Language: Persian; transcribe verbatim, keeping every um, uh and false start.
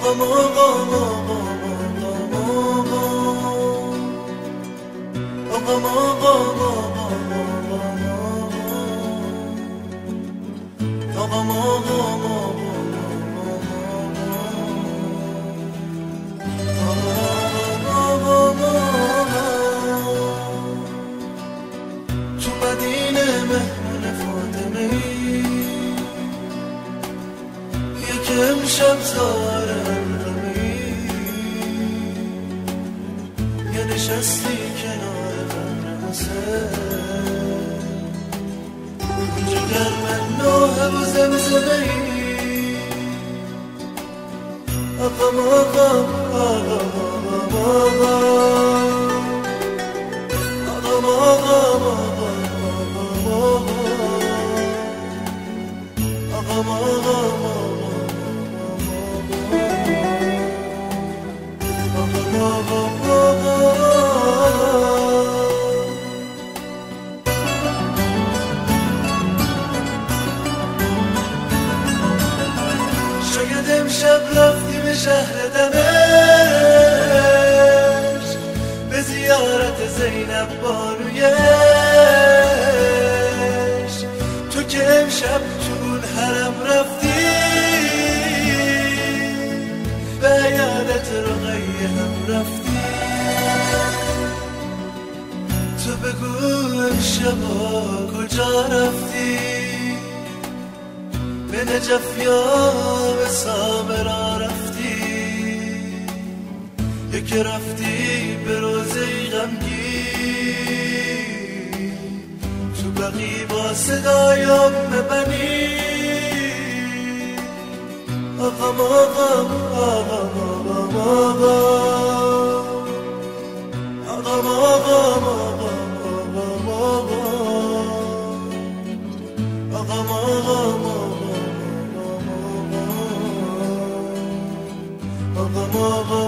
آقام آقام آقام آقام آقام آقام تو مدینه مهمون فاطمه ای یک امشب زار الغمی یه نشستی کنار قبر حسین جگر من نوحه و زمزمه ای آقام آقام آقام آقام آقام آقام آقام آقام شاید امشب رفتی به شهر دمشق به زیارت زینب بانویش تو که امشب تو اون حرم رفتی به عیادت رقیه هم رفتی تو بگو امشبا کجا رفتی به نجف یا به سامرا رفتی یکی رفتی به روزه غمگین تو بقی با صدایم ببنی آقام آقام آقام آقام آقام آقام آقام آقام آقام